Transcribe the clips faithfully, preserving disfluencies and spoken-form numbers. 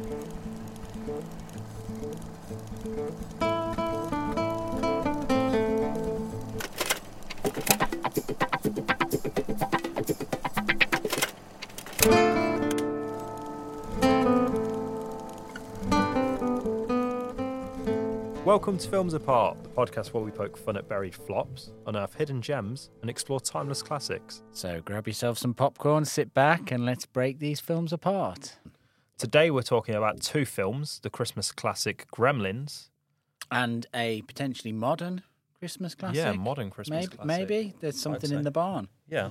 Welcome to Films Apart, the podcast where we poke fun at buried flops, unearth hidden gems, and explore timeless classics. So grab yourself some popcorn, sit back, and let's break these films apart. Today we're talking about two films, the Christmas classic Gremlins. And a potentially modern Christmas classic. Yeah, modern Christmas maybe, classic. Maybe there's something in the barn. Yeah.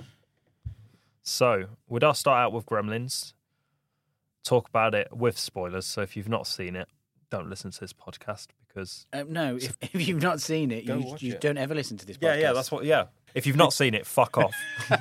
So, we'd all start out with Gremlins, talk about it with spoilers, so if you've not seen it, don't listen to this podcast because... Uh, no, if, if you've not seen it, Go you, watch you it. don't ever listen to this podcast. Yeah, yeah, that's what, yeah. If you've not seen it, fuck off.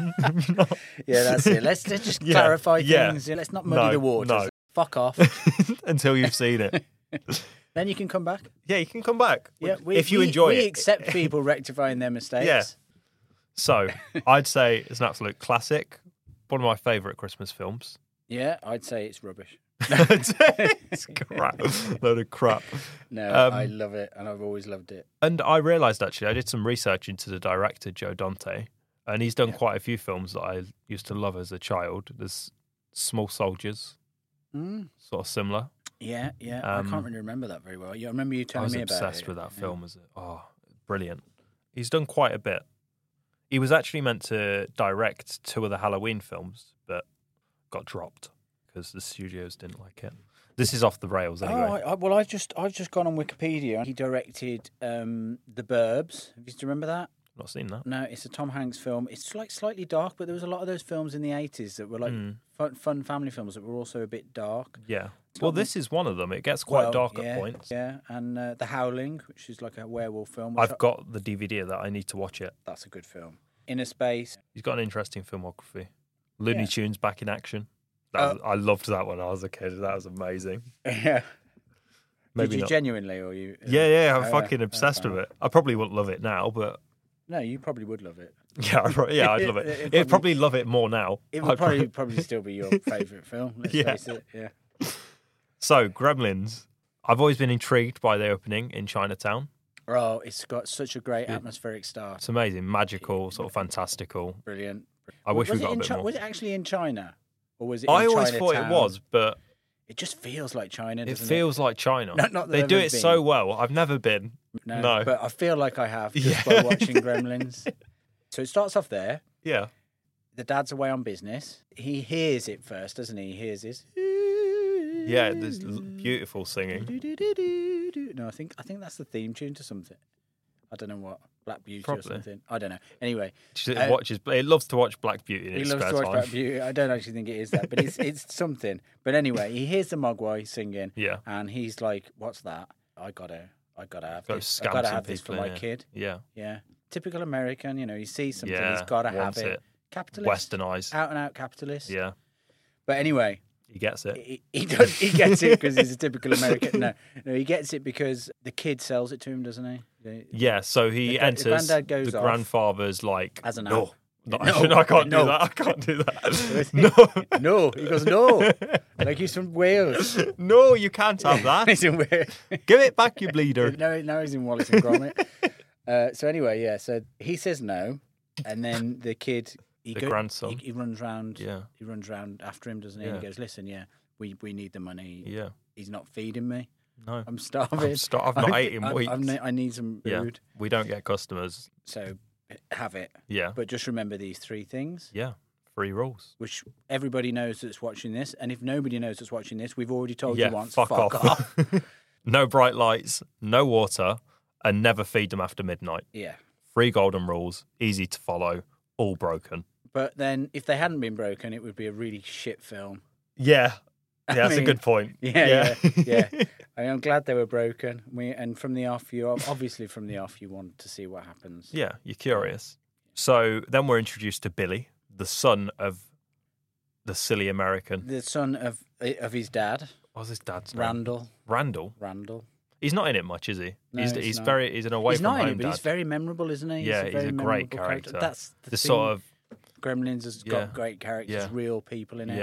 Yeah, that's it. Let's, let's just Yeah, clarify yeah. things. Let's not muddy No, the waters. no. Fuck off. Until you've seen it. Then you can come back. Yeah, you can come back. Yeah, we, if you we, enjoy we it. We accept people rectifying their mistakes. Yeah. So, I'd say it's an absolute classic. One of my favourite Christmas films. Yeah, I'd say it's rubbish. It's crap. Load of crap. No, Um, I love it, and I've always loved it. And I realised, actually, I did some research into the director, Joe Dante, and he's done Yeah. quite a few films that I used to love as a child. There's Small Soldiers, Mm. sort of similar. Yeah, yeah. Um, I can't really remember that very well. Yeah, I remember you I telling was me about it. obsessed with that Yeah. film. As a, oh, brilliant. He's done quite a bit. He was actually meant to direct two of the Halloween films, but got dropped because the studios didn't like it. This is off the rails anyway. Oh, I, I, well, I've just I've just gone on Wikipedia. He directed um, The Burbs. Have you still remember that? Not seen that. No, it's a Tom Hanks film. It's like slightly dark, but there was a lot of those films in the eighties that were like Mm. fun, fun family films that were also a bit dark. Yeah. Well, this is one of them. It gets quite Well, dark yeah, at points. Yeah, and uh, The Howling, which is like a werewolf film. which I've got the D V D of that. I need to watch it. That's a good film. Inner Space. He's got an interesting filmography. Looney Yeah. Tunes back in action. That was, I loved that when I was a kid. That was amazing. Yeah. Maybe Did you not. genuinely, or you? uh, Yeah, yeah, I'm oh, fucking yeah. obsessed Oh, with it. I probably wouldn't love it now, but No, you probably would love it. yeah, I, pro- yeah, I'd love it. It- it It'd probably- probably love it more now. It I'd would probably probably- probably still be your favourite film. Let's Yeah. face it. Yeah. So, Gremlins. I've always been intrigued by the opening in Chinatown. Oh, it's got such a great atmospheric start. It's amazing, magical, sort of fantastical. Brilliant. I wish was we it got a in bit Chi- more. Was it actually in China, or was it? I in always thought it Chinatown? was, but It just feels like China. it Doesn't feels like China. Not- not that they I've do ever it been. so well. I've never been. No, no. but I feel like I have just Yeah. by watching Gremlins. So it starts off there. Yeah. The dad's away on business. He hears it first, doesn't he? He hears this. Yeah, there's l- beautiful singing. No, I think I think that's the theme tune to something. I don't know what. Black Beauty Probably. or something. I don't know. Anyway, It Uh, watches. It loves to watch Black Beauty in he its loves spare to watch time. Black Beauty. I don't actually think it is that, but it's it's something. But anyway, he hears the Mogwai singing, Yeah, and he's like, "What's that? I gotta, I gotta have Go this. I scam gotta some have this for people, my yeah. kid." yeah, Yeah, typical American. You know, he sees something, yeah. he's gotta have wants it. it. Capitalist, Westernized. out and out capitalist. Yeah, But anyway, he gets it. he, he does. He gets it because he's a typical American. No, no, he gets it because the kid sells it to him, doesn't he? The- Yeah, so he The gra- the enters. granddad goes the off grandfather's like, as an no, app. no, No, I can't no. do that. I can't do that. no, No, he goes no. Like he's from Wales. no, you can't have that. He's in Wales. Give it back, you bleeder. No, now he's in Wallace and Gromit. uh, so anyway, yeah. So he says no, and then the kid, he The go- grandson. he, he runs round. Yeah. He runs round after him, doesn't he? And Yeah. he goes, "Listen, yeah, we, we need the money. Yeah, He's not feeding me. no. I'm starving. I'm sta- I've not I- eaten I- weeks. I'm ne- I need some Yeah, food. we don't get customers. So have it. Yeah, But just remember these three things, yeah. Free rules. which everybody knows that's watching this. And if nobody knows that's watching this, we've already told Yeah, you once. fuck, off. No bright lights, no water, and never feed them after midnight. Yeah. Three golden rules, easy to follow, all broken. But then if they hadn't been broken, it would be a really shit film. Yeah, yeah, that's mean, a good point. Yeah, yeah, yeah. I mean, I'm glad they were broken. We and from the off, you obviously from the off, you want to see what happens. Yeah, you're curious. So then we're introduced to Billy, the son of the silly American. The son of of his dad, What's his dad's name? Randall. Randall. Randall. He's not in it much, is he? No, he's he's he's not. very he's an away he's from not in home it, but dad. he's very memorable, isn't he? Yeah, a he's very a great memorable character. That's the, the thing. sort of Gremlins has Yeah. got great characters, Yeah. real people in it. yeah.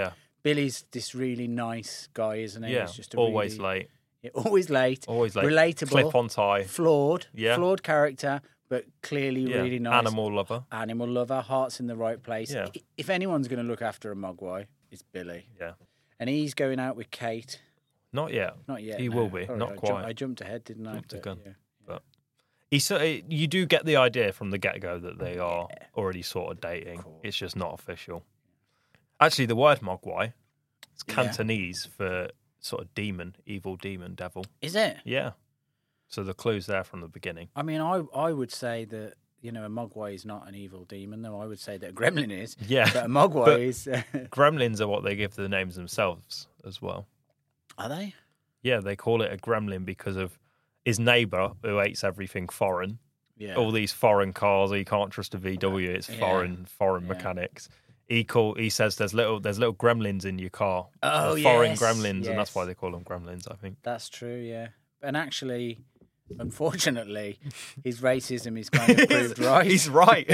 Billy's this really nice guy, isn't he? Yeah, He's just a always really, late. Yeah, always late. Always late. Relatable. Clip on tie. Flawed. Yeah. Flawed character, but clearly Yeah. really nice. Animal lover. Animal lover. Heart's in the right place. Yeah. I- If anyone's going to look after a Mogwai, it's Billy. Yeah. And he's going out with Kate. Not yet. Not yet. He no. will be. Sorry, Not I quite. Jumped, I jumped ahead, didn't I? Jumped the But, gun. yeah. But he, so you do get the idea from the get-go that they are already sort of dating. course. It's just not official. Actually, the word Mogwai, it's Yeah. Cantonese for sort of demon, evil demon, devil. Is it? Yeah. So the clue's there from the beginning. I mean, I I would say that, you know, a Mogwai is not an evil demon, though. I would say that a gremlin is. Yeah. But a Mogwai But- is. Uh, Gremlins are what they give the names themselves as well. are they? Yeah, they call it a gremlin because of his neighbour who hates everything foreign. Yeah. All these foreign cars, you can't trust a V W. It's Yeah. foreign, foreign Yeah. mechanics. He call he says there's little there's little gremlins in your car. Oh, They're foreign yes, gremlins, and that's yes. why they call them gremlins. I think. That's true, yeah. And actually, unfortunately, his racism is kind of proved right. He's right.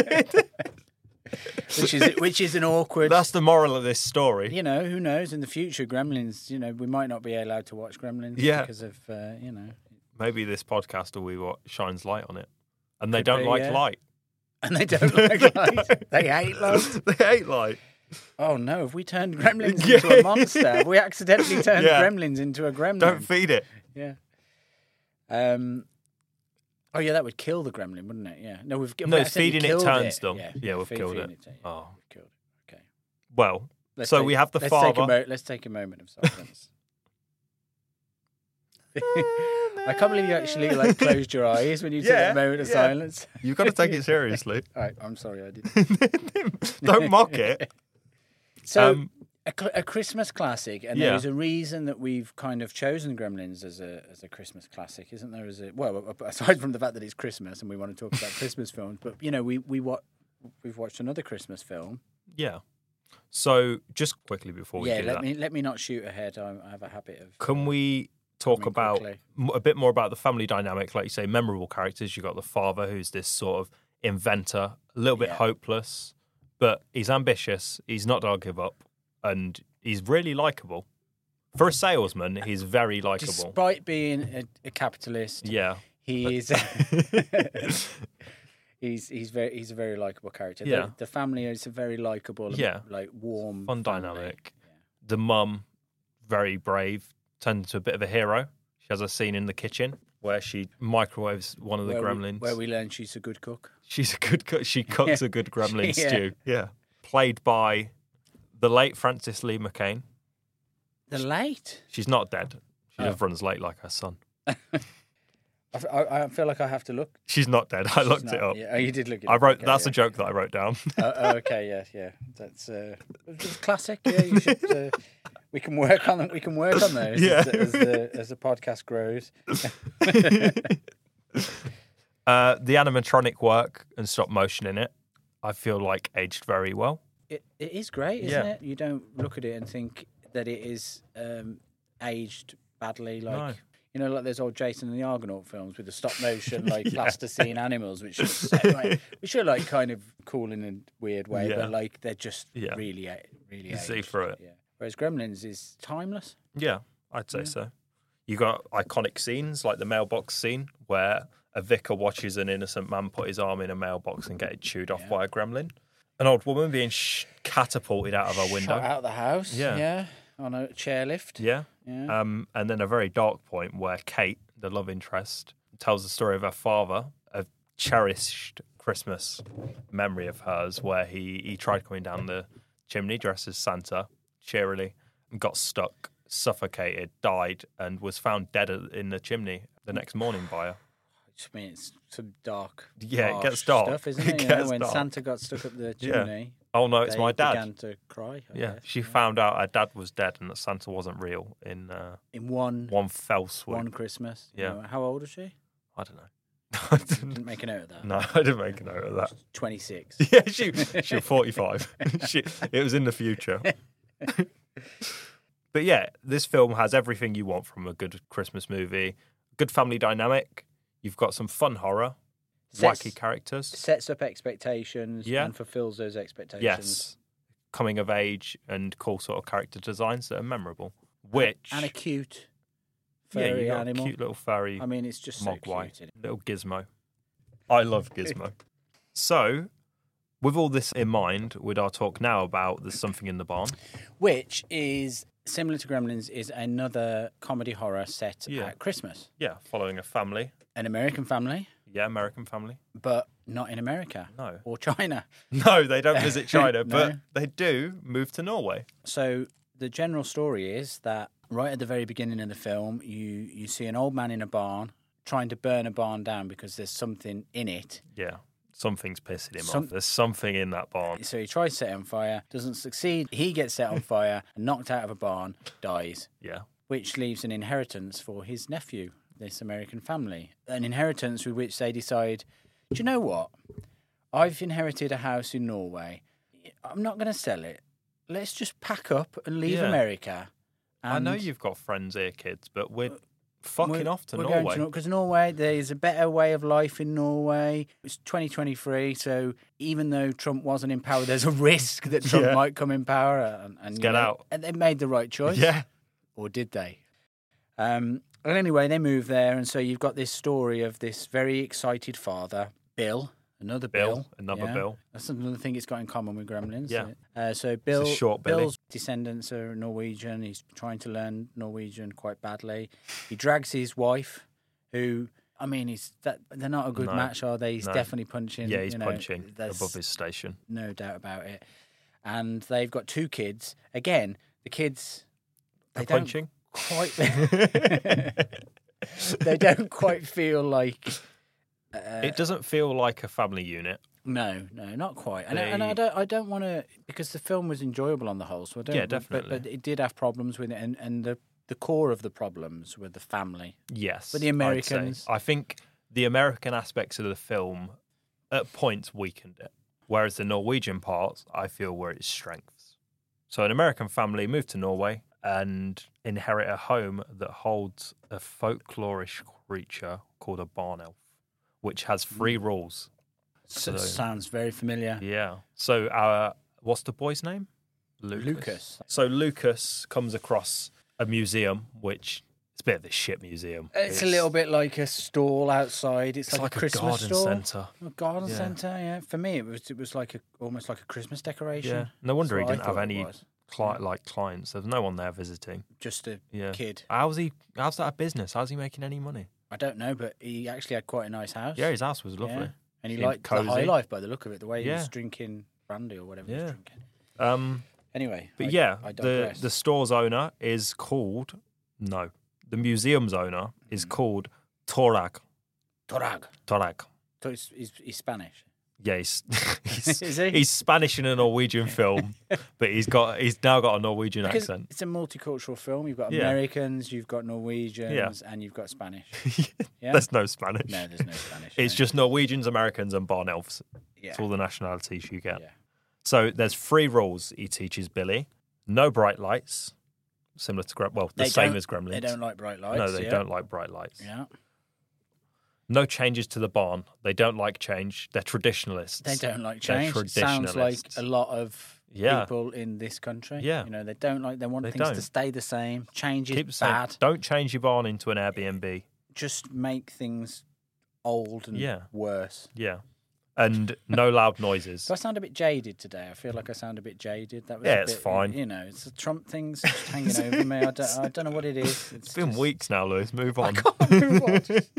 which is which is an awkward. That's the moral of this story. You know, who knows? In the future, Gremlins. You know, we might not be allowed to watch Gremlins Yeah. because of uh, you know, Maybe this podcast will be what shines light on it, and they Could don't be, like yeah. light. and they don't like light. They hate light. They hate light. Oh no! Have we turned Gremlins Yeah. into a monster? Have we accidentally turned Yeah. Gremlins into a Gremlin? Don't feed it. Yeah. Um. Oh yeah, that would kill the Gremlin, wouldn't it? Yeah. No, we've No, we accidentally feeding it killed turns them. Yeah, Yeah, we've feed- killed feeding it. yeah, Oh. we've killed it. Okay. Well, Let's so take- we have the let's father. Take a mo- let's take a moment of silence. I can't believe you actually like closed your eyes when you took Yeah, a moment of yeah. silence. You've got to take it seriously. All right, I'm sorry, I didn't. Don't mock it. So, Um, a, cl- a Christmas classic, and Yeah. there's a reason that we've kind of chosen Gremlins as a as a Christmas classic, isn't there? As a well, aside from the fact that it's Christmas and we want to talk about Christmas films, but you know, we we wa- we've watched another Christmas film. Yeah. So just quickly before we yeah, do let that, me let me not shoot ahead. I, I have a habit of. can we talk coming about quickly. m- a bit more about the family dynamic? Like you say, memorable characters. You got the father, who's this sort of inventor, a little bit Yeah. hopeless, but he's ambitious. He's not going to give up, and he's really likable. For a salesman, he's very likable. Despite being a, a capitalist, Yeah. he is. he's he's very he's a very likable character. Yeah. The, the family is a very likable, and, Yeah. like warm, Fun family. dynamic. The mum, very brave, turned into a bit of a hero. She has a scene in the kitchen where she microwaves one of the where gremlins. We, where we learn she's a good cook. She's a good cook. She cooks a good gremlin Yeah. stew. Yeah. Played by the late Frances Lee McCain. The late. She's not dead. She Oh. just runs late like her son. I, f- I- I feel like I have to look. She's not dead. I She's looked not- it up. Yeah. Oh, you did look it I up. wrote. Okay, that's yeah. a joke that I wrote down. Oh, oh, okay, yeah, yeah. That's uh, it's classic. Yeah, you should. Uh, we can work on. We can work on those Yeah. as, the, as the as the podcast grows. uh, the animatronic work and stop motion in it, I feel like aged very well. It it is great, isn't Yeah. it? You don't look at it and think that it is um, aged badly. Like No. you know, like those old Jason and the Argonaut films with the stop motion, like Yeah. plasticine animals, which are so, like, which are like kind of cool in a weird way, Yeah. but like they're just Yeah. really, a- really. You see aged. through it. Yeah. Whereas Gremlins is timeless. Yeah, I'd say Yeah. so. You got iconic scenes like the mailbox scene where a vicar watches an innocent man put his arm in a mailbox and get it chewed off Yeah. by a gremlin. An old woman being sh- catapulted out of her window. Shot out the house. Yeah. Yeah. On a chairlift. Yeah. Yeah. Um, and then a very dark point where Kate, the love interest, tells the story of her father, a cherished Christmas memory of hers, where he, he tried coming down the chimney dressed as Santa, cheerily, and got stuck, suffocated, died, and was found dead in the chimney the next morning by her. I mean, it's some dark. Yeah, it harsh gets dark. Stuff, isn't It it? You know, gets when dark. Santa got stuck up the Yeah. chimney. Oh no, it's they my dad. Began to cry. I Yeah, guess, she found out her dad was dead and that Santa wasn't real in uh, in one one fell swoop. one Christmas. you Yeah. know. How old was she? I don't know. I didn't- Didn't make a note of that. no, I didn't make a note of that. Twenty-six. Yeah, she she was forty-five. she, it was in the future. But yeah, this film has everything you want from a good Christmas movie. Good family dynamic. You've got some fun horror, Sets- wacky characters. Sets up expectations Yeah. and fulfills those expectations. Yes. coming of age and cool sort of character designs that are memorable. Which and a cute yeah, furry you got animal. a cute little furry I mean, it's just so mogwai, cute. Isn't it? little gizmo. I love Gizmo. So, with all this in mind, would our talk now about There's Something in the Barn? Which is similar to Gremlins, is another comedy horror set Yeah. at Christmas. Yeah, following a family. An American family, Yeah, American family. but not in America No. or China. No, they don't visit China, No. but they do move to Norway. So the general story is that right at the very beginning of the film, you, you see an old man in a barn trying to burn a barn down because there's something in it. Yeah, something's pissing him Some- off. There's something in that barn. So he tries to set it on fire, doesn't succeed. He gets set on fire, and knocked out of a barn, dies, Yeah. which leaves an inheritance for his nephew, this American family. An inheritance with which they decide, do you know what? I've inherited a house in Norway. I'm not going to sell it. Let's just pack up and leave Yeah. America. I know And you've got friends here, kids, but we're fucking we're- off to we're going Norway. Because Norway, there's a better way of life in Norway. It's twenty twenty-three, so even though Trump wasn't in power, there's a risk that Trump Yeah. might come in power. And, and you get know, out. And they made the right choice. Yeah. Or did they? Um, and anyway, they move there, and so you've got this story of this very excited father, Bill, another Bill. Bill, another yeah. Bill. That's another thing it's got in common with Gremlins. Yeah. Uh, so Bill, short Billy. Bill's descendants are Norwegian. He's trying to learn Norwegian quite badly. He drags his wife, who, I mean, he's that they're not a good No. match, are they? He's No. definitely punching. Yeah, he's you know, punching there's above his station. no doubt about it. And they've got two kids. Again, the kids they They're don't punching. quite. They don't quite feel like. Uh, It doesn't feel like a family unit. No, no, not quite. And, I- and I They- don't, I don't want to, because the film was enjoyable on the whole. So I don't. Yeah, but- definitely. But, it did have problems with it, and, and the the core of the problems were the family. Yes. But the I'd say. Americans- I think the American aspects of the film at points weakened it, whereas the Norwegian parts, I feel, were its strengths. So an American family moved to Norway and inherit a home that holds a folklorish creature called a barn elf, which has three rules. So, So- sounds very familiar. Yeah. So our what's the boy's name? Lucas. Lucas. So Lucas comes across a museum, which it's a bit of a shit museum. It's, a little bit like a stall outside. It's, It's like, like a a Christmas garden stall. centre. A garden Yeah. centre, yeah. For me, it was it was like a almost like a Christmas decoration. Yeah. No wonder he That's what I didn't have thought it any was. cli- like clients. There's no one there visiting. Just a Yeah. kid. How's he? How's that a business? How's he making any money? I don't know, but he actually had quite a nice house. Yeah, his house was lovely. Yeah. And he Seemed liked the high cosy. life by the look of it, the way he Yeah. was drinking brandy or whatever he Yeah. was drinking. Um, Anyway, but I- yeah, I the digress. the store's owner is called no, the museum's owner Hmm. is called Torag. Torag. Torag. So he's, he's, he's Spanish. Yeah, he's he's, Is he? he's Spanish in a Norwegian film, but he's got he's now got a Norwegian Because accent. it's a multicultural film. You've got Yeah. Americans, you've got Norwegians, and you've got Spanish. Yeah? There's no Spanish. No, there's no Spanish. It's no. just Norwegians, Americans, and barn elves. yeah. It's all the nationalities you get. yeah. So there's three rules he teaches Billy: no bright lights, similar to Grem- well, the They same don't- as Gremlins. They don't like bright lights. no, they yeah. don't like bright lights. Yeah, No changes to the barn. They don't like change. They're traditionalists. they don't like They're change. It sounds like traditionalists. a lot of Yeah. people in this country. Yeah. you know, they don't like. They want They things don't. to stay the same. Change is Keep saying, bad. don't change your barn into an Airbnb. Just make things old and Yeah. worse. Yeah, and no loud noises. Do I sound a bit jaded today? I feel like I sound a bit jaded. That was Yeah, a it's bit, fine. You know, it's the Trump thing's just hanging over me. I don't, I don't know what it is. It's, It's been just- weeks now, Lewis. Move I on. can't move on.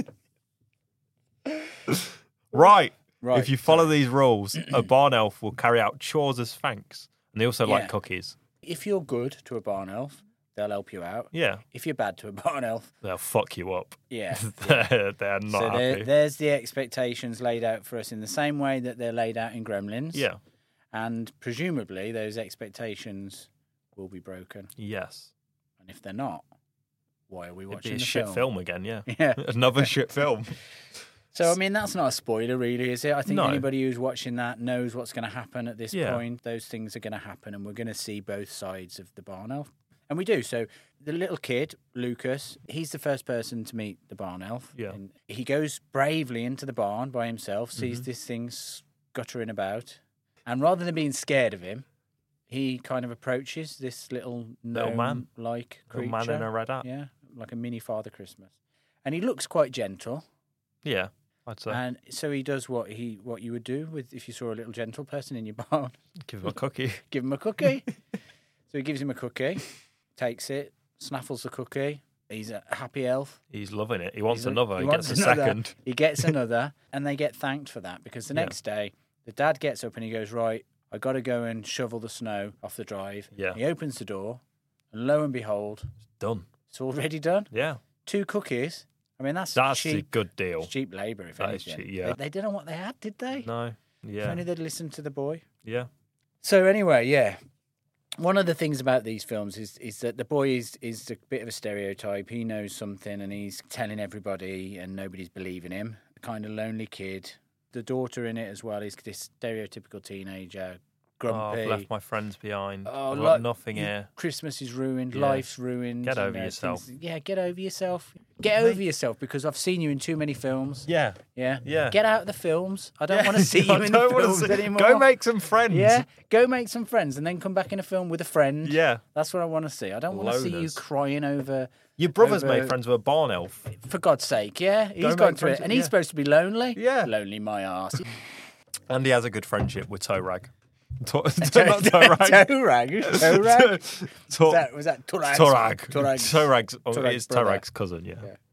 Right. Right. If you follow these rules, a barn elf will carry out chores as thanks, and they also Yeah. like cookies. If you're good to a barn elf, they'll help you out. Yeah, If you're bad to a barn elf, they'll fuck you up. yeah. they're, they're not so there, happy. there's the expectations laid out for us in the same way that they're laid out in Gremlins. Yeah. And presumably those expectations will be broken. Yes. And if they're not, why are we It'd watching be a the shit film? film again. Yeah. Yeah. Another shit film. So, I mean, that's not a spoiler, really, is it? I think No. anybody who's watching that knows what's going to happen at this Yeah. point. Those things are going to happen, and we're going to see both sides of the barn elf. And we do. So, the little kid, Lucas, he's the first person to meet the barn elf. Yeah. And he goes bravely into the barn by himself, sees Mhm. this thing scuttering about. And rather than being scared of him, he kind of approaches this little Little man. like creature. Little man in a red hat. Yeah, like a mini Father Christmas. And he looks quite gentle. Yeah, I'd say. And so he does what he what you would do with if you saw a little gentle person in your barn. Give him a cookie. Give him a cookie. So he gives him a cookie, takes it, snaffles the cookie. He's a happy elf. He's loving it. He wants He's a- another. he He, wants gets a another. second. He gets another, and they get thanked for that because the Yeah. next day the dad gets up and he goes, right, I got to go and shovel the snow off the drive. Yeah. He opens the door, and lo and behold, Done. it's already done. Yeah. Two cookies. I mean, that's That's cheap. a good deal. It's cheap labour, if That is anything. cheap, yeah. They, they didn't know what they had, did they? No. If Yeah. only they'd listened to the boy. Yeah. So anyway, yeah. One of the things about these films is is that the boy is, is a bit of a stereotype. He knows something and he's telling everybody and nobody's believing him. A kind of lonely kid. The daughter in it as well is this stereotypical teenager, Oh, grumpy. I've left my friends behind. Oh, I've like- got nothing you- here. Christmas is ruined. Yeah. Life's ruined. Get you over know, yourself. things- yeah, get over yourself. Get over yourself because I've seen you in too many films. Yeah. Yeah. Yeah. Get out of the films. I don't want to see you I in the don't wanna films see- anymore. Go make some friends. Yeah. Go make some friends and then come back in a film with a friend. Yeah. That's what I want to see. I don't want to see you Loners. crying over. Your brother's over- made friends with a barn elf. For God's sake, yeah. He's Go gone make through friends- it. And he's yeah. supposed to be lonely. Yeah. Lonely my ass. And he has a good friendship with Toe Rag. To- Toe- not Toe Rag. Toe rag. Toe rag. To- Was that, was that Turag's? Torag. Turag's- Torag's, oh, Torag's it's brother. Torag's cousin, yeah. Yeah.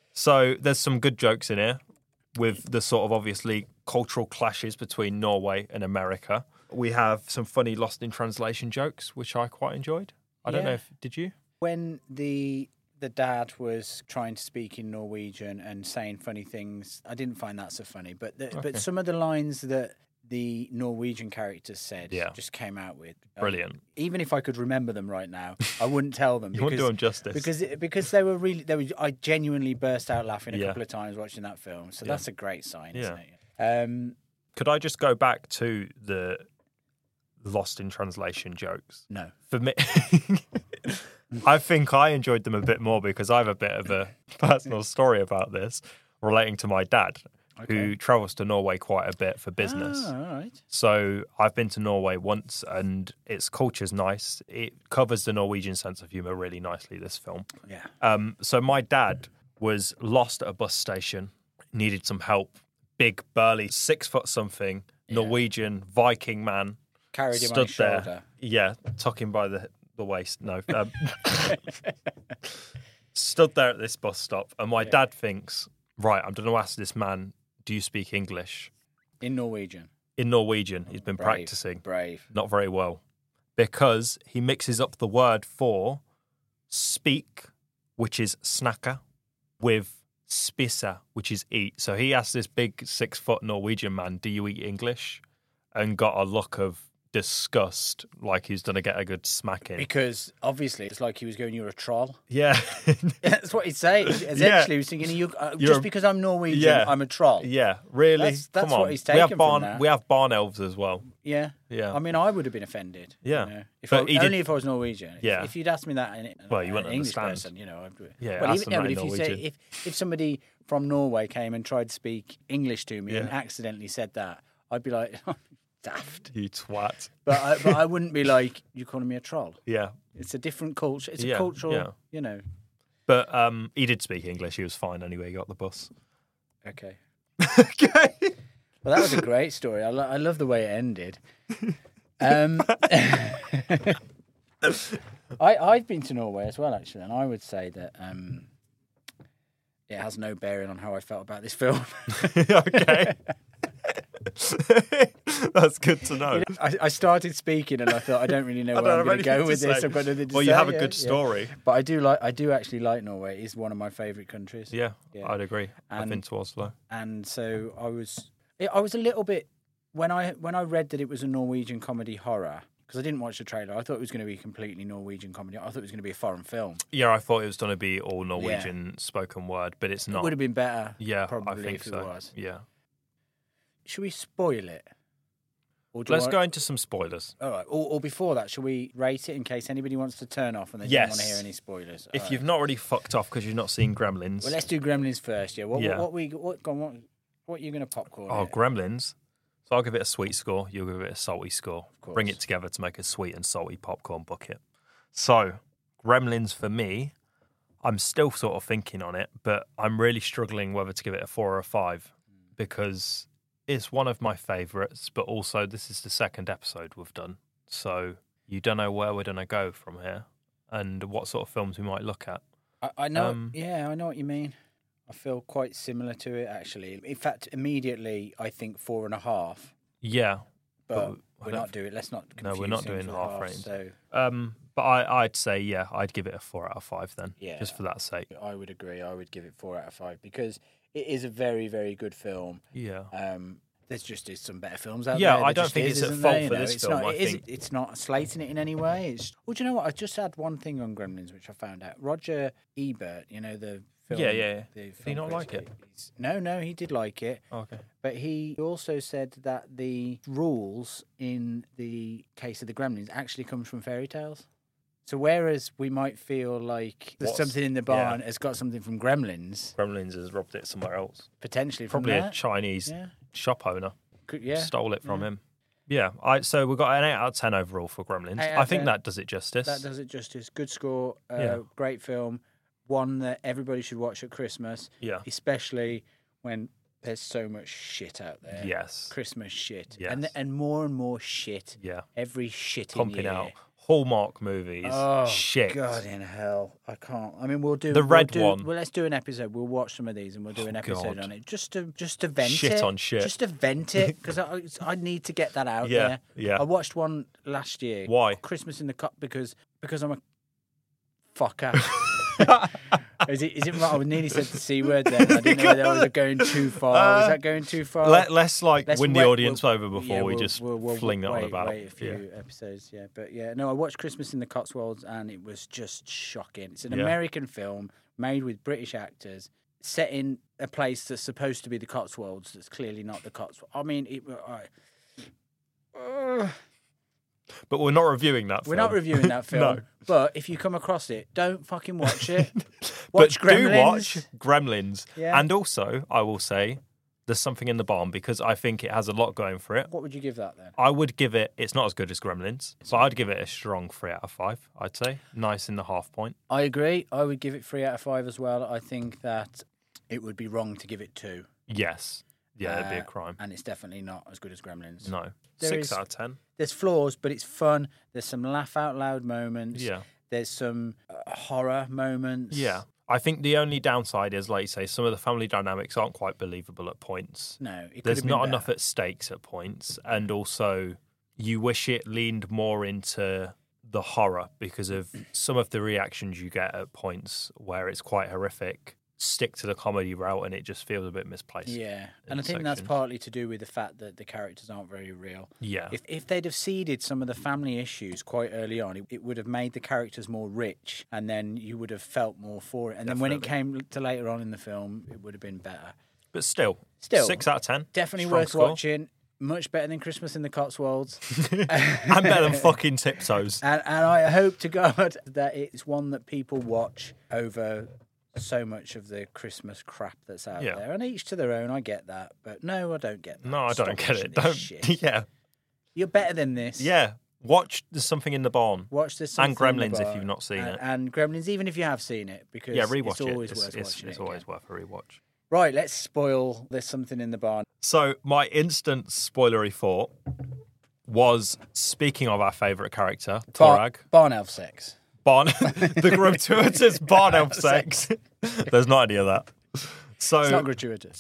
So there's some good jokes in here with the sort of obviously cultural clashes between Norway and America. We have some funny Lost in Translation jokes, which I quite enjoyed. I don't Yeah. know if, did you? When the the dad was trying to speak in Norwegian and saying funny things, I didn't find that so funny. But the, Okay. but some of the lines that the Norwegian characters said Yeah. just came out with. Um, Brilliant. even if I could remember them right now, I wouldn't tell them. You won't because, do them justice. because it- because they were really they were. I genuinely burst out laughing a Yeah. couple of times watching that film. So Yeah. that's a great sign, Yeah. isn't it? Um, Could I just go back to the Lost in Translation jokes? no. For me, I think I enjoyed them a bit more because I have a bit of a personal story about this relating to my dad, who Okay. travels to Norway quite a bit for business. Ah, all right. So I've been to Norway once, and its culture's nice. It covers the Norwegian sense of humour really nicely, this film. Yeah. Um, so my dad was lost at a bus station, needed some help. Big, burly, six foot something, Norwegian Viking man. Carried him on stood his there. shoulder. Yeah, tuck him by the, the waist. No. Um, stood there at this bus stop, and my dad thinks, right, I'm going to ask this man, do you speak English? In Norwegian. In Norwegian. He's been Brave. practicing. Brave. Not very well. Because he mixes up the word for speak, which is snacka, with spissa, which is eat. So he asked this big six foot Norwegian man, do you eat English? And got a look of disgust, like he's going to get a good smacking. Because obviously it's like he was going, you're a troll. Yeah. That's what he'd say. Essentially, Yeah. he was thinking, you, uh, You're just a- because I'm Norwegian, Yeah. I'm a troll. Yeah, really? That's- that's Come on. what he's we taken have from barn, that. We have barn elves as well. Yeah. Yeah. I mean, I would have been offended. Yeah. You know, if But I, he only did- if I was Norwegian. If, Yeah. if you'd asked me that in Well, you an wouldn't English understand. person, you know, I'd, Yeah, well, ask even, them no, that but in if you say Norwegian. if if somebody from Norway came and tried to speak English to me Yeah. and accidentally said that, I'd be like, daft. You twat. But I, but I wouldn't be like, you're calling me a troll. Yeah. It's a different culture. It's Yeah, a cultural, yeah. you know. But um, he did speak English. He was fine anyway. He got the bus. Okay. Okay. Well, that was a great story. I, lo- I love the way it ended. Um, I, I've been to Norway as well, actually, and I would say that um, it has no bearing on how I felt about this film. Okay. That's good to know. I, I started speaking and I thought I don't really know I where don't I'm have going to go anything with to this. say. I've got nothing to Well, say. you have a yeah, good yeah. story. But I do like. I do actually like Norway. It's one of my favourite countries. Yeah, Yeah. I'd agree. I've And- been to Oslo. And so I was. I was a little bit when I when I read that it was a Norwegian comedy horror. Because I didn't watch the trailer. I thought it was going to be a completely Norwegian comedy. I thought it was going to be a foreign film. Yeah, I thought it was going to be all Norwegian spoken word, but it's It not. would have been better. Yeah, probably I think if so. it was. Yeah. Should we spoil it? Or do you Let's want- go into some spoilers. All right. Or, or before that, should we rate it in case anybody wants to turn off and they Yes. don't want to hear any spoilers? If All you've right. not already fucked off because you've not seen Gremlins. Well, let's do Gremlins first. Yeah. What? Yeah. What, what we? What? Go on, what? What are you going to popcorn? oh, it? Gremlins. So I'll give it a sweet score. You'll give it a salty score. Of course. Bring it together to make a sweet and salty popcorn bucket. So, Gremlins for me, I'm still sort of thinking on it, but I'm really struggling whether to give it a four or a five because it's one of my favourites, but also this is the second episode we've done. So you don't know where we're going to go from here and what sort of films we might look at. I, I know. Um, yeah, I know what you mean. I feel quite similar to it, actually. In fact, immediately, I think four and a half. Yeah. But, but we're not doing. Let's not. No, we're confuse not things doing with half ratings. So Um, but I, I'd say, yeah, I'd give it a four out of five then, Yeah. just for that sake. I would agree. I would give it four out of five because it is a very, very good film. Yeah. Um, there's just is some better films out Yeah, there. I There don't just think is, it's at isn't fault there? You for know, this it's film, Not, I it is- think- it's not slating it in any way. It's, well, do you know what? I just had one thing on Gremlins, which I found out. Roger Ebert, you know, the film. Yeah, yeah, yeah. The Did he film not like critic, it? he's- No, no, he did like it. Okay. But he also said that the rules in the case of the Gremlins actually comes from fairy tales. So whereas we might feel like there's What's- something in the barn yeah. has got something from Gremlins, Gremlins has robbed it somewhere else. potentially from Probably a that. Chinese Yeah. shop owner Could- yeah. stole it from yeah. him. Yeah, I so we've got an eight out of ten overall for Gremlins. Eight out I of think ten. that does it justice. That does it justice. Good score. Uh, Yeah. Great film. One that everybody should watch at Christmas, Yeah. especially when there's so much shit out there. Yes. Christmas shit. Yes. And and more and more shit. Yeah. Every shit Pumping year. out Hallmark movies. Oh, shit. God in hell. I can't. I mean, we'll do The we'll red do- one. Well, let's do an episode. We'll watch some of these and we'll do Oh, an episode God. on it just to just to vent Shit it. on shit. Just to vent it because I, I need to get that out Yeah, there. yeah. I watched one last year. Why? Christmas in the Cup because because I'm a fucker. is it? Is it right? I nearly said the c word then. I didn't know whether I was going too far. Uh, was that going too far? Let, let's like Let's win the wait- audience we'll- over before yeah, we we'll- just we'll- we'll fling it wait, on about. Wait a few yeah. episodes, yeah. But yeah, no, I watched Christmas in the Cotswolds and it was just shocking. It's an Yeah. American film made with British actors, set in a place that's supposed to be the Cotswolds. That's clearly not the Cotswolds. I mean, it, I, uh, But we're not reviewing that film. we're not reviewing that film. No. But if you come across it, don't fucking watch it. But Watch do Gremlins. watch Gremlins. Yeah. And also, I will say, there's something in the barn because I think it has a lot going for it. What would you give that then? I would give it, it's not as good as Gremlins, so I'd give it a strong three out of five, I'd say. Nice in the half point. I agree. I would give it three out of five as well. I think that it would be wrong to give it two. Yes. Yeah, it'd be a Uh, crime. And it's definitely not as good as Gremlins. No. there Six is- out of ten. There's flaws, but it's fun. There's some laugh out loud moments. Yeah. There's some uh, horror moments. Yeah. I think the only downside is, like you say, some of the family dynamics aren't quite believable at points. No, it could There's have been not better. enough at stakes at points. And also, you wish it leaned more into the horror because of some of the reactions you get at points where it's quite horrific. Stick to the comedy route and it just feels a bit misplaced. Yeah, in and I think that's sections. partly to do with the fact that the characters aren't very real. Yeah. If if they'd have seeded some of the family issues quite early on, it, it would have made the characters more rich, and then you would have felt more for it. And then when it came to later on in the film, it would have been better. But still, Still, six out of ten. Definitely Strong worth score. watching. Much better than Christmas in the Cotswolds. And better than fucking Tiptoes. And, and I hope to God that it's one that people watch over so much of the Christmas crap that's out Yeah. there. And each to their own, I get that. But no, I don't get that. No, I Stop don't get watching it. this Don't. shit. Yeah. You're better than this. Yeah. Watch There's Something in the Barn. Watch this. And Something in the Gremlins if Bar. you've not seen and, it. And Gremlins, even if you have seen it, because Yeah, rewatch it's always it. It's, worth it's, watching it's it always again. worth a rewatch. Right, let's spoil There's Something in the Barn. So my instant spoilery thought was, speaking of our favourite character, Bar- Torag, Barn elf sex. Barn, the gratuitous barn elf sex. There's not any of that. So It's not gratuitous.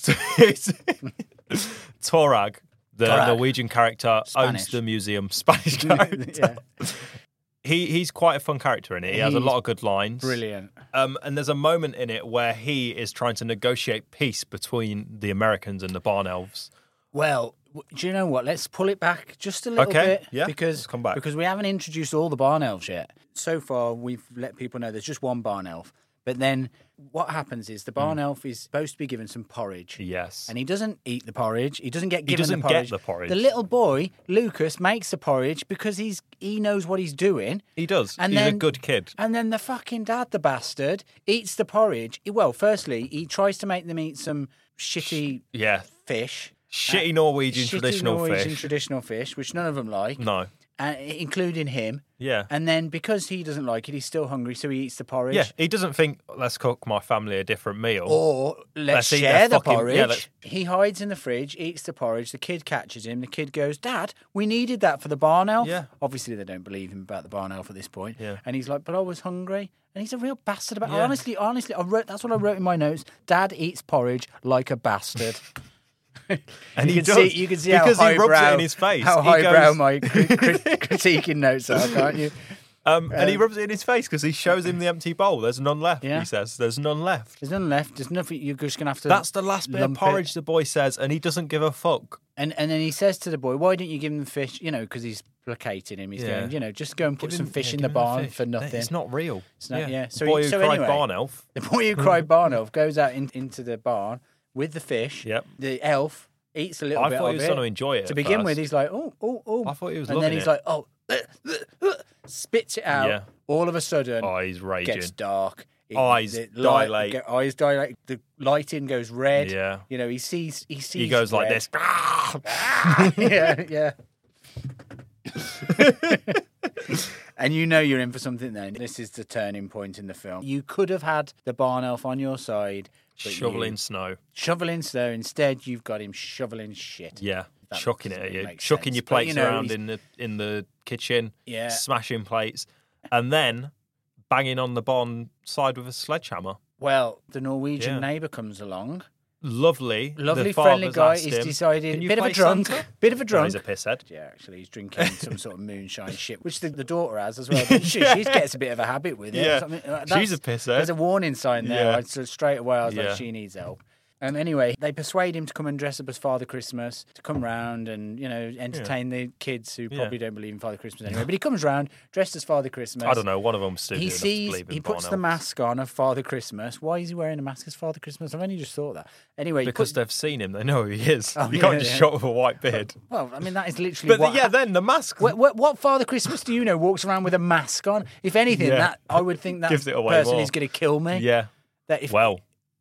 Torag, the Torag. Norwegian character, owns Spanish. the museum. Spanish character. Yeah. He he's quite a fun character in it. He has a He's lot of good lines. Brilliant. Um, and there's a moment in it where he is trying to negotiate peace between the Americans and the barn elves. Well, w- do you know what? Let's pull it back just a little Okay, bit. yeah, Because, let's come back. because we haven't introduced all the barn elves yet. So far, we've let people know there's just one barn elf. But then what happens is the barn elf is supposed to be given some porridge. Yes. And he doesn't eat the porridge. He doesn't get given doesn't the get porridge. the porridge. The little boy, Lucas, makes the porridge because he's he knows what he's doing. He does. And He's then- a good kid. And then the fucking dad, the bastard, eats the porridge. Well, firstly, he tries to make them eat some shitty Yeah. fish. Shitty Norwegian shitty traditional Norwegian fish. traditional fish, which none of them like, No. uh, including him. Yeah. And then because he doesn't like it, he's still hungry, so he eats the porridge. Yeah. He doesn't think, let's cook my family a different meal. Or let's, Let's eat share their the fucking- porridge. yeah, let's- He hides in the fridge, eats the porridge. The kid catches him. The kid goes, "Dad, we needed that for the barn elf." Yeah. Obviously, they don't believe him about the barn elf at this point. Yeah. And he's like, "But I was hungry." And he's a real bastard about. Yeah. Honestly, honestly, I wrote. That's what I wrote in my notes. Dad eats porridge like a bastard. And you he can does. see, you can see Because how he rubs it highbrow- in his face. How He highbrow goes- my cri- cri- critiquing notes are, can't you? Um, and he Um, rubs it in his face because he shows him the empty bowl. There's none left, Yeah. he says. There's none left. There's none left. There's nothing. You're just gonna have to. That's the last bit of lump it. porridge, the boy says, and he doesn't give a fuck. And and then he says to the boy, "Why don't you give him the fish?" You know, because he's placating him. He's Yeah. going, you know, just go and put Give some him- fish yeah, in give the him barn fish. for nothing. It's not real. It's not- yeah. So the boy he- who so cried anyway- barn elf. The boy who cried barn elf goes out in, into the barn with the fish. Yep. The elf eats a little I bit thought of he was it. going to enjoy it. To at begin first. with, he's like, oh, oh, oh. I thought he was And then loving he's it. like, oh, spits it out. Yeah. All of a sudden, Oh, he's raging. gets dark. It- Eyes the light- dilate. get- eyes dilate. The lighting goes red. Yeah. You know, he sees. He sees. He goes like red. this. yeah, yeah. And you know you're in for something then. This is the turning point in the film. You could have had the barn elf on your side. but Shoveling you- snow. Shoveling snow. Instead, you've got him shoveling shit. Yeah. That Chucking it doesn't at you. make Chucking sense. your But, plates you know, around he's- in the in the kitchen. Yeah. Smashing plates. And then banging on the barn side with a sledgehammer. Well, the Norwegian Yeah. neighbour comes along. Lovely. Lovely, The friendly father's guy. asked He's him, decided. "Can you Bit of a play drunk. Santa?" Bit of a No, drunk. he's a pisshead. Yeah, actually, he's drinking some sort of moonshine shit, which the, the daughter has as well. Doesn't she? She gets a bit of a habit with it. Yeah. Something- uh, She's a that's- pisshead. There's a warning sign there. Yeah. I- So straight away, I was Yeah. like, she needs help. And anyway, they persuade him to come and dress up as Father Christmas, to come round and, you know, entertain the kids who Yeah. probably don't believe in Father Christmas anyway. But he comes round dressed as Father Christmas. I don't know. One of them's stupid He enough to sees, believe in he puts barn the elves. mask on of Father Christmas. Why is he wearing a mask as Father Christmas? I've only just thought that. Anyway, he Because put- they've seen him. They know who he is. Oh, you yeah, can't just yeah. shot with a white beard. well, I mean, that is literally But what the, yeah, then the mask What, what, what Father Christmas do you know walks around with a mask on? If anything, Yeah. that I would think that Gives it away person more. is going to kill me. Yeah. That if, Well,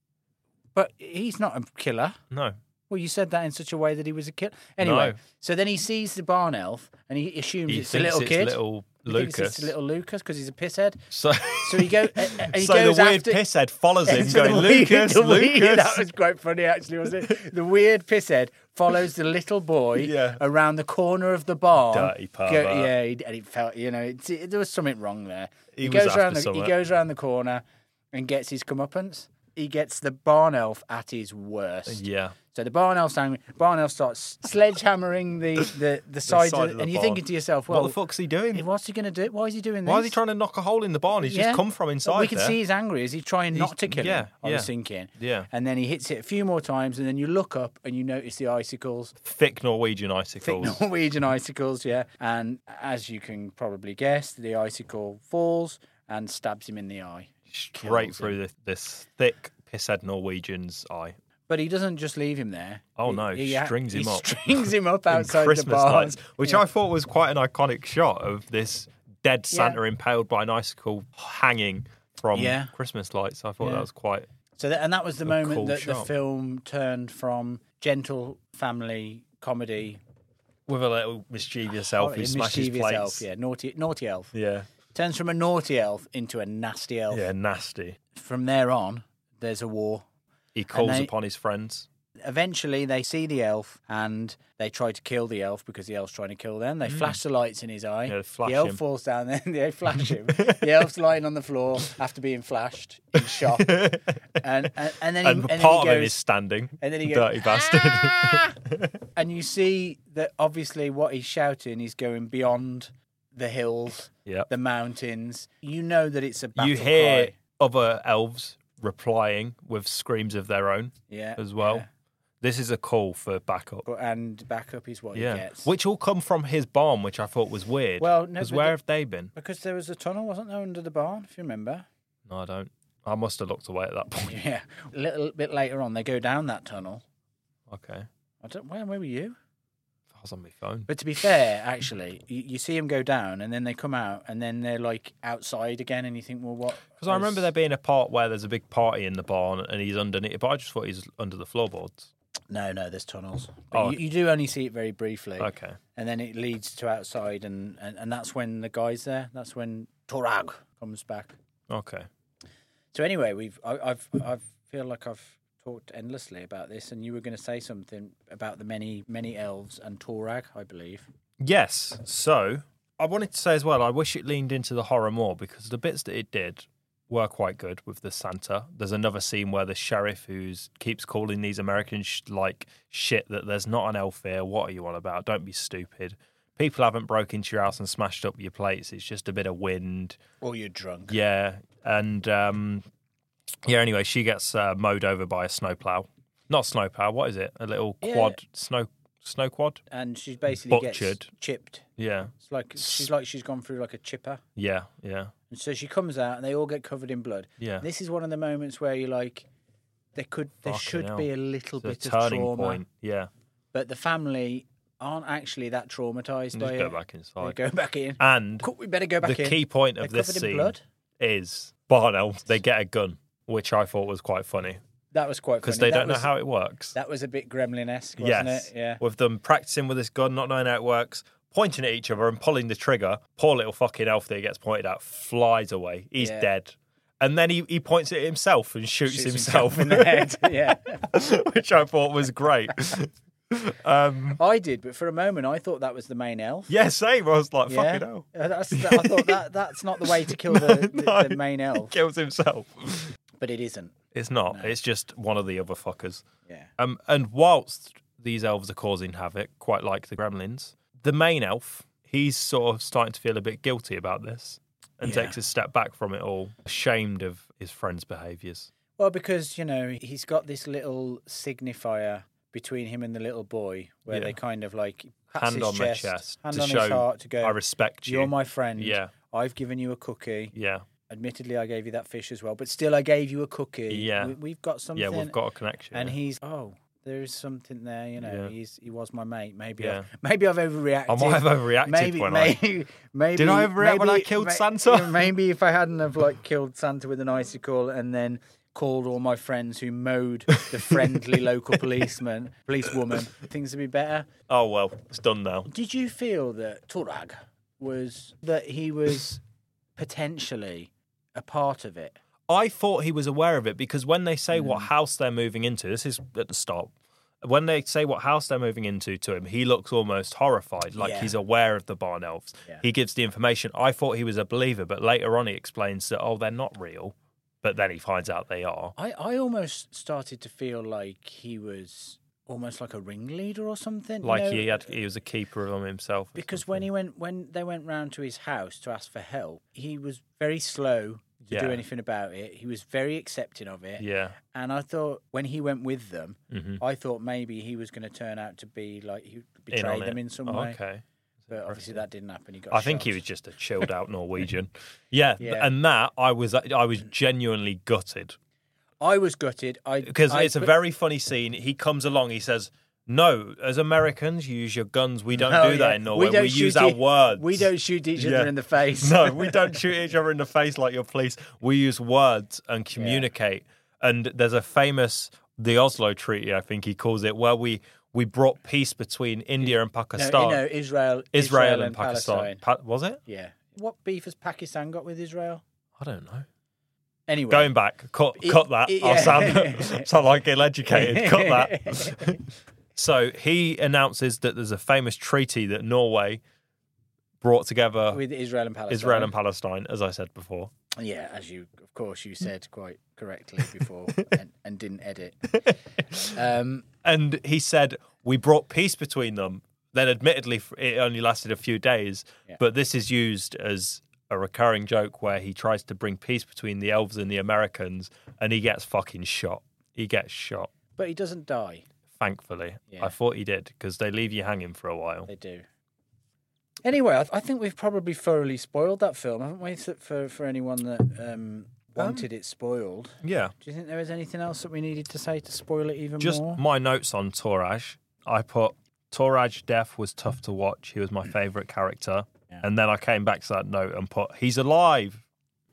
but he's not a killer. no. Well, you said that in such a way that he was a killer. Anyway, No. so then he sees the barn elf and he assumes He it's a thinks little it's kid. little He thinks Lucas. it's little Lucas because he's a pisshead. So, So he goes. Uh, and he so goes the weird after, pisshead follows him, So the going, weird- Lucas, the weird- Lucas. That was quite funny, actually, wasn't it? The weird pisshead follows the little boy Yeah. around the corner of the barn. Dirty pervert. yeah, he, and it felt, you know, it, it, there was something wrong there. He He, was goes after around the, he something. goes around the corner and gets his comeuppance. He gets the barn elf at his worst. Yeah. So the barn elf's angry. Barn elf starts sledgehammering the the, the sides, side of, of the and you're barn. thinking to yourself, well, What the fuck's he doing? what's he going to do? Why is he doing this? Why is he trying to knock a hole in the barn? He's Yeah. just come from inside We can there. see he's angry. Is he trying He's- not to kill yeah, him? I yeah. was thinking. Yeah. And then he hits it a few more times, and then you look up and you notice the icicles, Thick Norwegian thick icicles. Norwegian icicles, yeah. And as you can probably guess, the icicle falls and stabs him in the eye. Straight kills through this, this thick pisshead Norwegian's eye. But he doesn't just leave him there. Oh, He- no, he, strings he him up. strings him up In outside the Christmas barn. lights, which Yeah. I thought was quite an iconic shot of this dead Yeah. Santa impaled by an icicle hanging from Yeah. Christmas lights. I thought Yeah. that was quite. So that, and that was the A moment cool that the shot. film turned from gentle family comedy, With a little mischievous elf who oh, smashes mischievous plates. elf, yeah, naughty, naughty elf, Yeah. turns from a naughty elf into a nasty elf. Yeah, nasty. From there on, there's a war. He calls they- upon his friends. Eventually, they see the elf and they try to kill the elf because the elf's trying to kill them. They flash the lights in his eye. Mm. Yeah, they flash the elf him. falls down there. They flash him. The elf's lying on the floor after being flashed in shock. and, and and then he, And and then part he of him goes, is standing. and then he goes, Dirty bastard. and you see that obviously what he's shouting is going beyond the hills, Yep. the mountains. You know that it's a battle You hear cry. other elves replying with screams of their own Yeah, as well. yeah. This is a call for backup. But- And backup is what he Yeah, gets. which all come from his barn, which I thought was weird. Well, no, because but where the- have they been? Because there was a tunnel, wasn't there, under the barn, if you remember? No, I don't. I must have looked away at that point. Yeah. A little bit later on, they go down that tunnel. Okay, I don't. Where, where were you? I was on my phone. But to be fair, actually, you, you see them go down, and then they come out, and then they're like outside again, and you think, well, what? Because I remember was- there being a part where there's a big party in the barn and he's underneath, but I just thought he's under the floorboards. No, no, there's tunnels. But Oh. you, you do only see it very briefly. Okay. And then it leads to outside, and, and, and that's when the guy's there. That's when Torag comes back. Okay. So anyway, we've I, I've I feel like I've talked endlessly about this, and you were going to say something about the many many elves and Torag, I believe. Yes. So I wanted to say as well, I wish it leaned into the horror more because the bits that it did were quite good with the Santa. There's another scene where the sheriff who's keeps calling these Americans sh- like shit that there's not an elf here. What are you on about? Don't be stupid. People haven't broke into your house and smashed up your plates. It's just a bit of wind. Or you're drunk. Yeah. And um, yeah, anyway, she gets uh, mowed over by a snowplow. Not snowplow, what is it? A little Yeah. quad, snow snow quad? And she basically Butchered. gets chipped. Yeah. It's like she's like she's gone through like a chipper. Yeah, yeah, And so she comes out, and they all get covered in blood. yeah. This is one of the moments where you're like, there could, there Fucking should hell. be a little It's bit a of turning trauma, point. Yeah. but the family aren't actually that traumatized Just by go it. back They inside. go back in. And Cool, we better go back the in. key point They're of this covered in scene blood. is barn elves. They get a gun, which I thought was quite funny That was quite because funny. they That don't know was- how it works. That was a bit Gremlin-esque, wasn't Yes. it? Yeah. With them practicing with this gun, not knowing how it works, pointing at each other and pulling the trigger. Poor little fucking elf that gets pointed at flies away. He's Yeah. dead. And then he, he points at himself and shoots, Shoots himself, in the head. Yeah. which I thought was great. um, I did, but for a moment I thought that was the main elf. yeah, same. I was like, Yeah. fucking hell. Uh, That's, that, I thought that that's not the way to kill the, the, No. the main He elf, kills himself. but it isn't. It's not. No. It's just one of the other fuckers. Yeah. Um, and whilst these elves are causing havoc, quite like the gremlins, the main elf, he's sort of starting to feel a bit guilty about this and Yeah. takes a step back from it all, ashamed of his friend's behaviours. Well, because, you know, he's got this little signifier between him and the little boy where Yeah. they kind of like pats Hand his on their chest, chest hand to on show his heart to go, I respect you. you're my friend. Yeah, I've given you a cookie. yeah, Admittedly, I gave you that fish as well, but still I gave you a cookie. Yeah. We, we've got something. yeah. We've got a connection. And he's, oh, there is something there, you know. Yeah. He's he was my mate. Maybe Yeah. I've, maybe I've overreacted. I might have overreacted maybe, when I. maybe, maybe. Did I overreact when I maybe- killed ma- Santa? Maybe if I hadn't have like killed Santa with an icicle and then called all my friends who mowed the friendly local policeman, policewoman, things would be better. Oh well, it's done now. Did you feel that Torag was that he was potentially a part of it? I thought he was aware of it because when they say Mm. what house they're moving into, this is at the start. When they say what house they're moving into to him, he looks almost horrified, like Yeah. he's aware of the barn elves. Yeah. He gives the information. I thought he was a believer, but later on he explains that, oh, they're not real. But then he finds out they are. I, I almost started to feel like he was almost like a ringleader or something. you Like know? he had, he was a keeper of them himself. or Because when something. he went, when they went round to his house to ask for help, he was very slow to Yeah. do anything about it. He was very accepting of it. Yeah. And I thought when he went with them, hmm I thought maybe he was going to turn out to be like he In betrayed on them it. in some Oh, way. okay. But obviously that didn't happen. He got. I think he shot. was just a chilled out Norwegian. Yeah, Yeah. and that I was I was genuinely gutted I was gutted. I because I, it's a but- very funny scene. He comes along, he says, "No, as Americans, you use your guns. We don't Oh, do that yeah. in Norway. We, don't use shoot our e- words. We don't shoot each Yeah. other in the face. No, we don't shoot each other in the face like your police. We use words and communicate. And there's a famous the Oslo Treaty, I think he calls it, where we we brought peace between India and No, Pakistan. you know, Israel, Israel, and, and Pakistan. Palestine. Pa- was it? Yeah. What beef has Pakistan got with Israel? I don't know. Anyway, Going back, cut, It- cut that. it- I'll yeah. sound, sound like ill-educated. Cut that. So he announces that there's a famous treaty that Norway brought together with Israel and Palestine. Israel and Palestine, as I said before. Yeah, as you, of course, you said quite correctly before and, and didn't edit. Um, And he said, we brought peace between them. Then, admittedly, it only lasted a few days. Yeah. But this is used as a recurring joke where he tries to bring peace between the elves and the Americans, and he gets fucking shot. He gets shot, but he doesn't die. thankfully. Yeah. I thought he did, because they leave you hanging for a while. They do. Anyway, I, I think we've probably thoroughly spoiled that film, haven't we? For for anyone that um, wanted it spoiled. Yeah. Do you think there was anything else that we needed to say to spoil it even Just more? my notes on Toraj. I put, Toraj death was tough to watch. He was my favourite character. Yeah. And then I came back to that note and put, he's alive.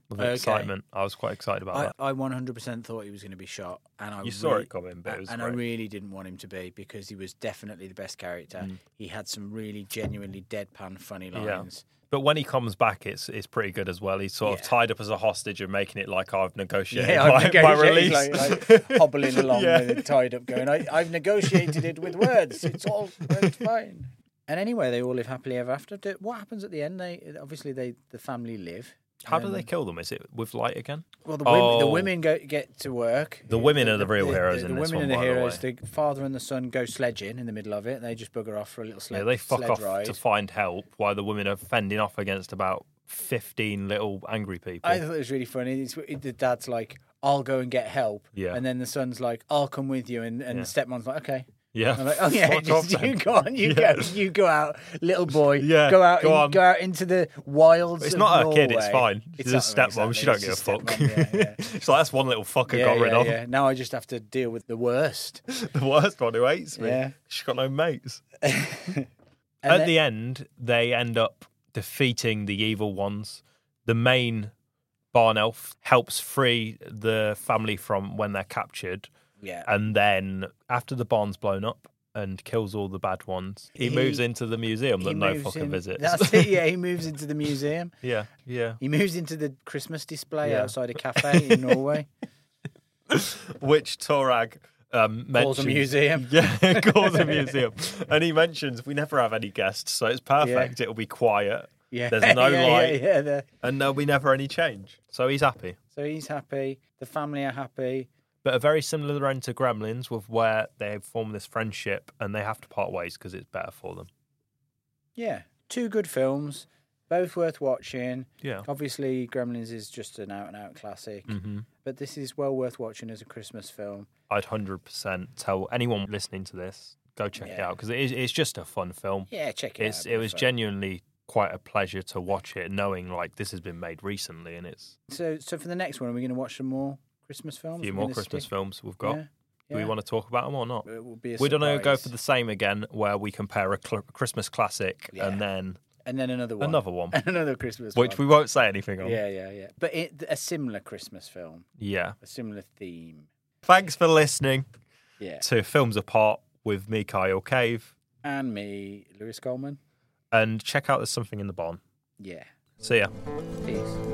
of Okay. excitement. I was quite excited about I, that. I one hundred percent thought he was going to be shot, and I You saw really- it coming, but it was and great. I really didn't want him to be because he was definitely the best character. Mm. He had some really genuinely deadpan, funny Yeah. lines. But when he comes back, it's it's pretty good as well. He's sort of Yeah. tied up as a hostage and making it like I've negotiated Yeah, my, I've my negotiated, release. like, like hobbling along Yeah. with it tied up, going, I, I've negotiated it with words. It's all it's fine. And anyway, they all live happily ever after. Do- What happens at the end? They obviously they the family live. How do Um, they kill them? Is it with light again? Well, the women, the Oh. women go get to work. The women are the real heroes the, in the this women one, are the by the heroes. way. The father and the son go sledging in the middle of it. They just bugger off for a little sled. Yeah, they fuck sled off ride. to find help while the women are fending off against about fifteen little angry people. I thought it was really funny. It's, the dad's like, "I'll go and get help," Yeah. and then the son's like, "I'll come with you," and, and Yeah. stepmom's like, "Okay." Yeah. I'm like, "Oh yeah, Fuck just, off you then. go on, you Yeah. go, you go out, little boy. Yeah, go out, go in, on. go out into the wilds." It's of not her Norway. kid, it's fine. She's a not- stepmom, she exactly, don't it's give a just fuck. stepmom, yeah, yeah. It's like, that's one little fucker Yeah, got rid yeah, of. yeah. Now I just have to deal with the worst. The worst one who hates me. Yeah. She's got no mates. And At then- the end, they end up defeating the evil ones. The main barn elf helps free the family from when they're captured. yeah, And then after the barn's blown up and kills all the bad ones, he, He- moves into the museum he that no moves fucker in- visits. That's it. Yeah, he moves into the museum. yeah, yeah. He moves into the Christmas display Yeah. outside a cafe in Norway. Which Torag um, mentions. Calls a museum. Yeah, calls a museum. And he mentions we never have any guests, so it's perfect. It'll be quiet. Yeah, There's no yeah, light. Yeah, yeah, the- And there'll be never any change. So he's happy. So he's happy. The family are happy. But a very similar end to Gremlins, with where they form this friendship and they have to part ways because it's better for them. Yeah, two good films, both worth watching. Yeah. Obviously, Gremlins is just an out-and-out classic, hmm but this is well worth watching as a Christmas film. I'd one hundred percent tell anyone listening to this, go check it Yeah. out because it is, it's just a fun film. Yeah, check it It's out. It was Fun. genuinely quite a pleasure to watch it, knowing like this has been made recently and it's So, so for the next one, are we going to watch some more Christmas films? a few We're more gonna Christmas stick- films we've got. Yeah, Do we yeah. want to talk about them or not? It will be a We're going to go surprise. for the same again, where we compare a cl- Christmas classic Yeah. and then and then another one, another one, another Christmas which one. we won't say anything on. Yeah, yeah, yeah. But it, a similar Christmas film, Yeah. a similar theme. Thanks for listening Yeah. to Films Apart with me, Kyle Cave. And me, Lewis Coleman. And check out There's Something in the Barn. Yeah. See ya. Peace.